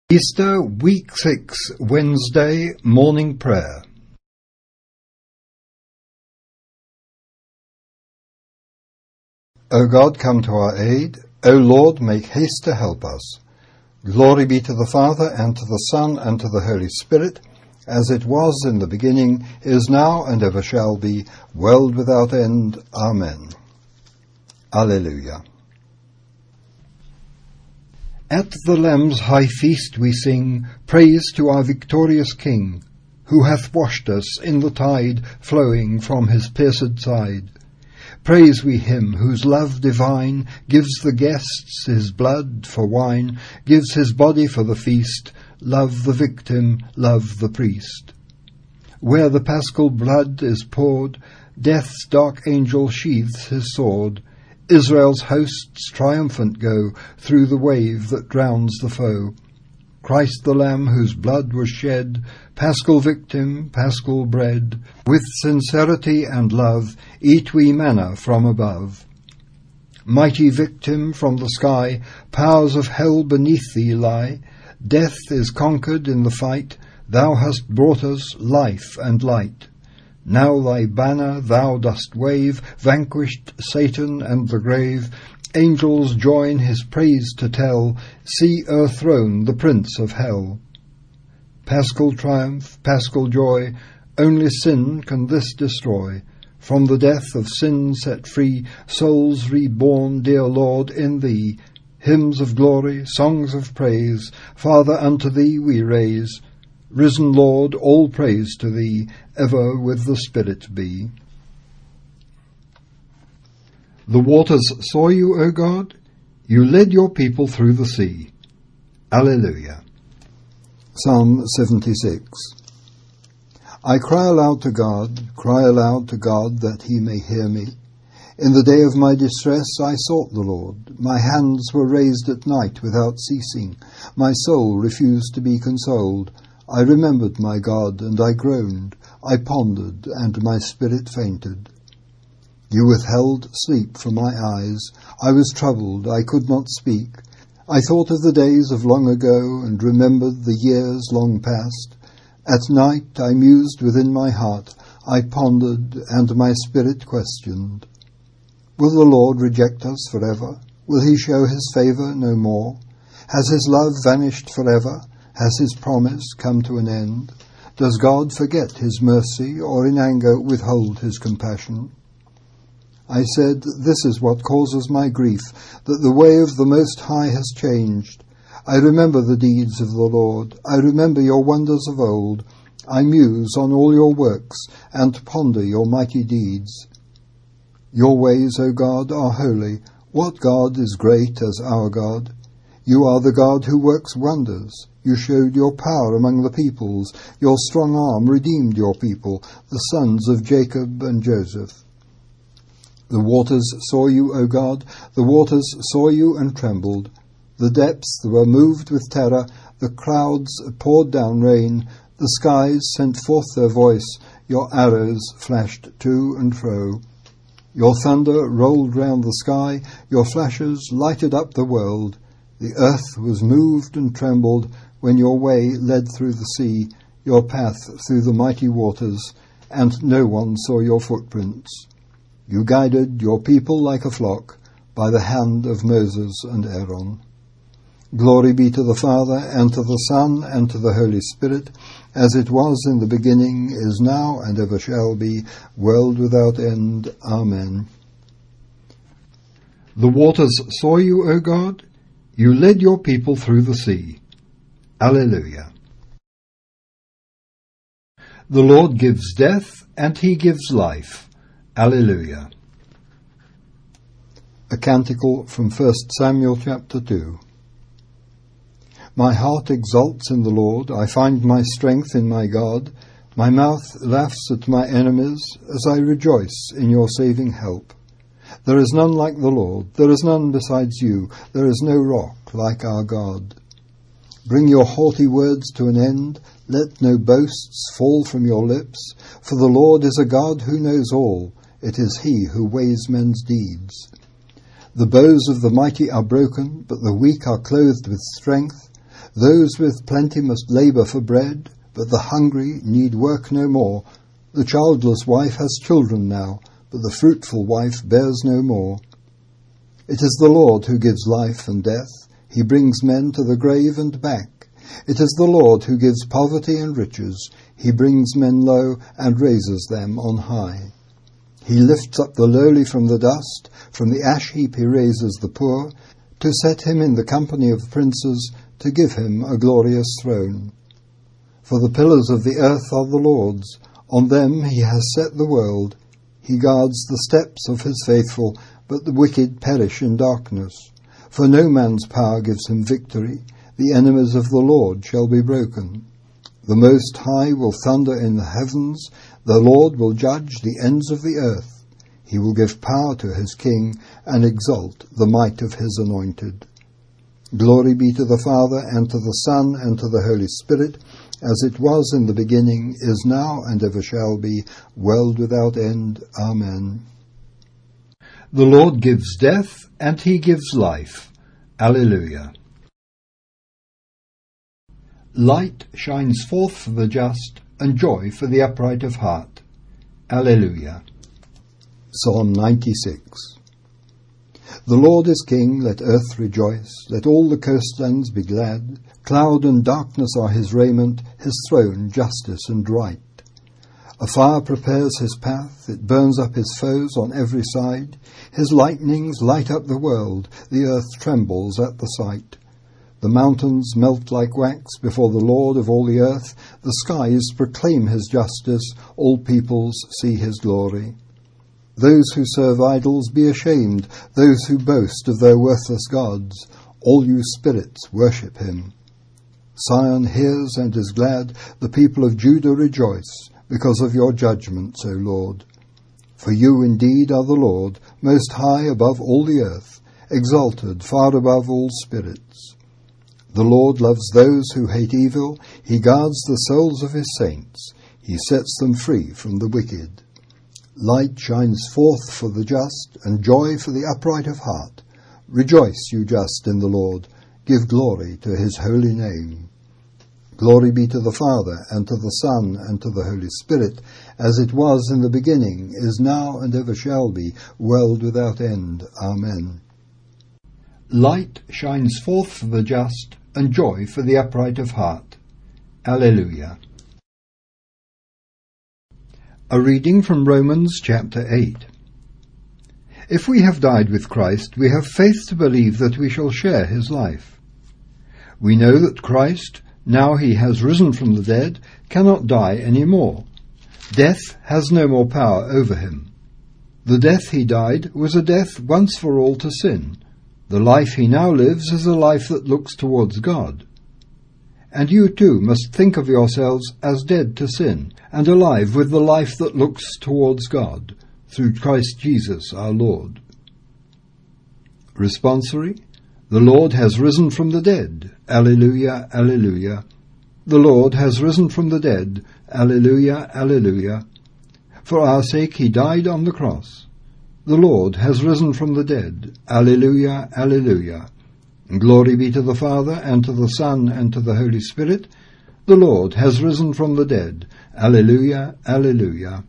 Easter, Week 6, Wednesday, Morning Prayer. O God, come to our aid. O Lord, make haste to help us. Glory be to the Father, and to the Son, and to the Holy Spirit, as it was in the beginning, is now, and ever shall be, world without end. Amen. Alleluia. At the Lamb's high feast we sing praise to our victorious King, who hath washed us in the tide flowing from his pierced side. Praise we him whose love divine gives the guests his blood for wine, gives his body for the feast, love the victim, love the priest. Where the paschal blood is poured, death's dark angel sheathes his sword. Israel's hosts triumphant go through the wave that drowns the foe. Christ the Lamb whose blood was shed, paschal victim, paschal bread, with sincerity and love eat we manna from above. Mighty victim from the sky, powers of hell beneath thee lie. Death is conquered in the fight, thou hast brought us life and light. Now thy banner thou dost wave, vanquished Satan and the grave. Angels join his praise to tell, see o'erthrown the prince of hell. Paschal triumph, paschal joy, only sin can this destroy. From the death of sin set free, souls reborn, dear Lord, in thee. Hymns of glory, songs of praise, Father, unto thee we raise. Risen Lord, all praise to thee, ever with the Spirit be. The waters saw you, O God. You led your people through the sea. Alleluia. Psalm 76. I cry aloud to God that he may hear me. In the day of my distress I sought the Lord. My hands were raised at night without ceasing. My soul refused to be consoled. I remembered my God, and I groaned. I pondered, and my spirit fainted. You withheld sleep from my eyes. I was troubled, I could not speak. I thought of the days of long ago, and remembered the years long past. At night I mused within my heart. I pondered, and my spirit questioned. Will the Lord reject us forever? Will he show his favour no more? Has his love vanished forever? Has his promise come to an end? Does God forget his mercy, or in anger withhold his compassion? I said, this is what causes my grief, that the way of the Most High has changed. I remember the deeds of the Lord. I remember your wonders of old. I muse on all your works, and ponder your mighty deeds. Your ways, O God, are holy. What God is great as our God? You are the God who works wonders. You showed your power among the peoples. Your strong arm redeemed your people, the sons of Jacob and Joseph. The waters saw you, O God. The waters saw you and trembled. The depths were moved with terror. The clouds poured down rain. The skies sent forth their voice. Your arrows flashed to and fro. Your thunder rolled round the sky. Your flashes lighted up the world. The earth was moved and trembled when your way led through the sea, your path through the mighty waters, and no one saw your footprints. You guided your people like a flock by the hand of Moses and Aaron. Glory be to the Father, and to the Son, and to the Holy Spirit, as it was in the beginning, is now, and ever shall be, world without end. Amen. The waters saw you, O God. You led your people through the sea. Alleluia. The Lord gives death, and he gives life. Alleluia. A canticle from 1 Samuel chapter 2. My heart exults in the Lord. I find my strength in my God. My mouth laughs at my enemies as I rejoice in your saving help. There is none like the Lord. There is none besides you. There is no rock like our God. Bring your haughty words to an end. Let no boasts fall from your lips. For the Lord is a God who knows all. It is he who weighs men's deeds. The bows of the mighty are broken, but the weak are clothed with strength. Those with plenty must labour for bread, but the hungry need work no more. The childless wife has children now, but the fruitful wife bears no more. It is the Lord who gives life and death. He brings men to the grave and back. It is the Lord who gives poverty and riches. He brings men low and raises them on high. He lifts up the lowly from the dust. From the ash heap he raises the poor, to set him in the company of princes, to give him a glorious throne. For the pillars of the earth are the Lord's. On them he has set the world. He guards the steps of his faithful, but the wicked perish in darkness. For no man's power gives him victory. The enemies of the Lord shall be broken. The Most High will thunder in the heavens. The Lord will judge the ends of the earth. He will give power to his king and exalt the might of his anointed. Glory be to the Father, and to the Son, and to the Holy Spirit, as it was in the beginning, is now, and ever shall be, world without end. Amen. The Lord gives death, and he gives life. Alleluia. Light shines forth for the just, and joy for the upright of heart. Alleluia. Psalm 96. The Lord is King, let earth rejoice, let all the coastlands be glad. Cloud and darkness are his raiment, his throne justice and right. A fire prepares his path, it burns up his foes on every side. His lightnings light up the world, the earth trembles at the sight. The mountains melt like wax before the Lord of all the earth. The skies proclaim his justice, all peoples see his glory. Those who serve idols be ashamed, those who boast of their worthless gods. All you spirits worship him. Zion hears and is glad, the people of Judah rejoice, because of your judgments, O Lord. For you indeed are the Lord, most high above all the earth, exalted far above all spirits. The Lord loves those who hate evil, he guards the souls of his saints, he sets them free from the wicked. Light shines forth for the just, and joy for the upright of heart. Rejoice, you just, in the Lord. Give glory to his holy name. Glory be to the Father, and to the Son, and to the Holy Spirit, as it was in the beginning, is now, and ever shall be, world without end. Amen. Light shines forth for the just, and joy for the upright of heart. Alleluia. A reading from Romans chapter 8. If we have died with Christ, we have faith to believe that we shall share his life. We know that Christ, now he has risen from the dead, cannot die any more. Death has no more power over him. The death he died was a death once for all to sin. The life he now lives is a life that looks towards God. And you too must think of yourselves as dead to sin, and alive with the life that looks towards God, through Christ Jesus our Lord. Responsory. The Lord has risen from the dead. Alleluia, alleluia. The Lord has risen from the dead. Alleluia, alleluia. For our sake he died on the cross. The Lord has risen from the dead. Alleluia, alleluia. Glory be to the Father, and to the Son, and to the Holy Spirit. The Lord has risen from the dead. Alleluia, alleluia.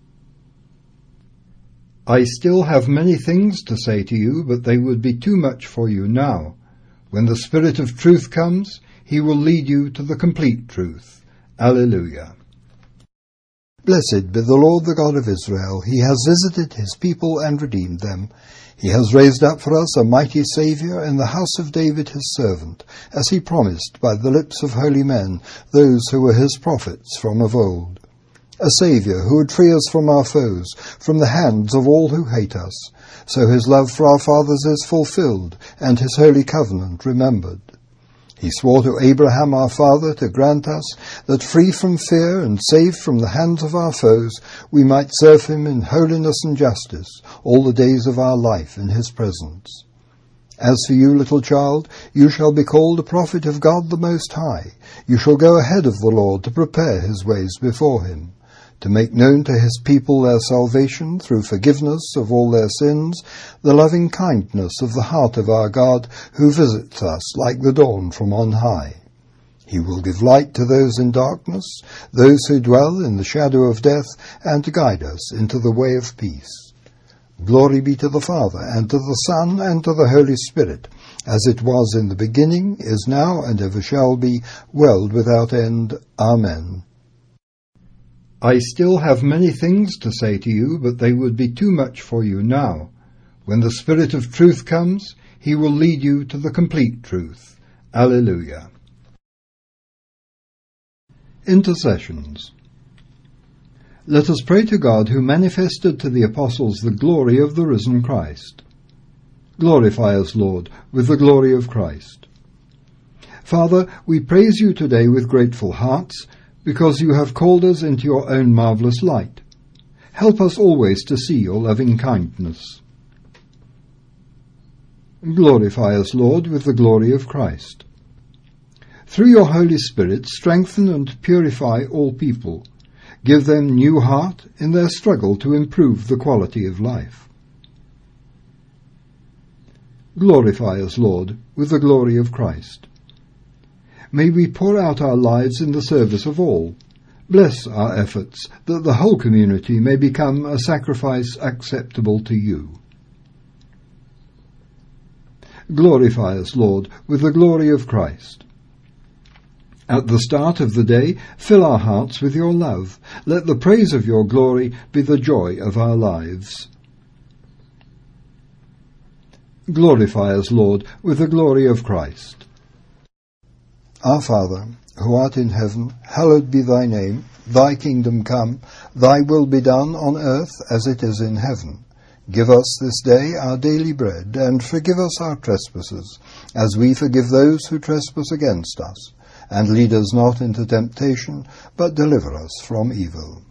I still have many things to say to you, but they would be too much for you now. When the Spirit of truth comes, he will lead you to the complete truth. Alleluia. Blessed be the Lord, the God of Israel. He has visited his people and redeemed them. He has raised up for us a mighty Saviour in the house of David his servant, as he promised by the lips of holy men, those who were his prophets from of old. A Saviour who would free us from our foes, from the hands of all who hate us. So his love for our fathers is fulfilled, and his holy covenant remembered. He swore to Abraham our father to grant us that, free from fear and saved from the hands of our foes, we might serve him in holiness and justice all the days of our life in his presence. As for you, little child, you shall be called a prophet of God the Most High. You shall go ahead of the Lord to prepare his ways before him, to make known to his people their salvation through forgiveness of all their sins, the loving kindness of the heart of our God, who visits us like the dawn from on high. He will give light to those in darkness, those who dwell in the shadow of death, and to guide us into the way of peace. Glory be to the Father, and to the Son, and to the Holy Spirit, as it was in the beginning, is now, and ever shall be, world without end. Amen. I still have many things to say to you, but they would be too much for you now. When the Spirit of truth comes, he will lead you to the complete truth. Alleluia. Intercessions. Let us pray to God, who manifested to the apostles the glory of the risen Christ. Glorify us, Lord, with the glory of Christ. Father, we praise you today with grateful hearts, because you have called us into your own marvellous light. Help us always to see your loving kindness. Glorify us, Lord, with the glory of Christ. Through your Holy Spirit, strengthen and purify all people. Give them new heart in their struggle to improve the quality of life. Glorify us, Lord, with the glory of Christ. May we pour out our lives in the service of all. Bless our efforts, that the whole community may become a sacrifice acceptable to you. Glorify us, Lord, with the glory of Christ. At the start of the day, fill our hearts with your love. Let the praise of your glory be the joy of our lives. Glorify us, Lord, with the glory of Christ. Our Father, who art in heaven, hallowed be thy name. Thy kingdom come, thy will be done on earth as it is in heaven. Give us this day our daily bread, and forgive us our trespasses, as we forgive those who trespass against us. And lead us not into temptation, but deliver us from evil.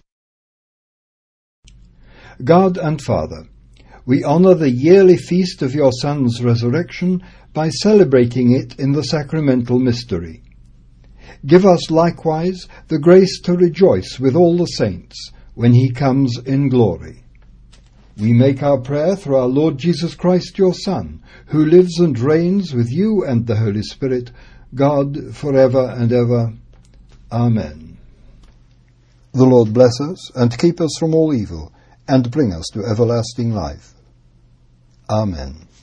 God and Father, we honour the yearly feast of your Son's resurrection by celebrating it in the sacramental mystery. Give us likewise the grace to rejoice with all the saints when he comes in glory. We make our prayer through our Lord Jesus Christ, your Son, who lives and reigns with you and the Holy Spirit, God, for ever and ever. Amen. The Lord bless us, and keep us from all evil, and bring us to everlasting life. Amen.